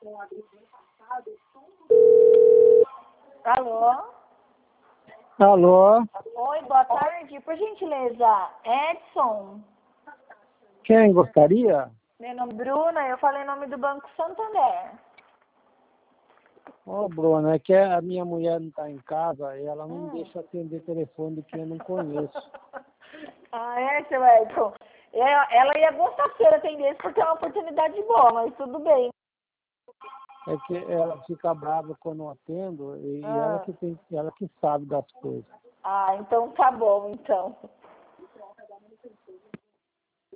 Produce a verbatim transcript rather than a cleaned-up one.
Alô? Alô? Oi, boa tarde. Por gentileza, Edson. Quem gostaria? Meu nome é Bruna, eu falei em nome do Banco Santander. Ô, Bruno, é que a minha mulher não está em casa e ela não Hum. deixa atender telefone de quem eu não conheço. Ah, é, seu Edson? Ela, ela ia gostar que você atendesse porque é uma oportunidade boa, mas tudo bem. É que ela fica brava quando eu atendo e Ah. ela que tem, ela que sabe das coisas. Ah, então tá bom, então.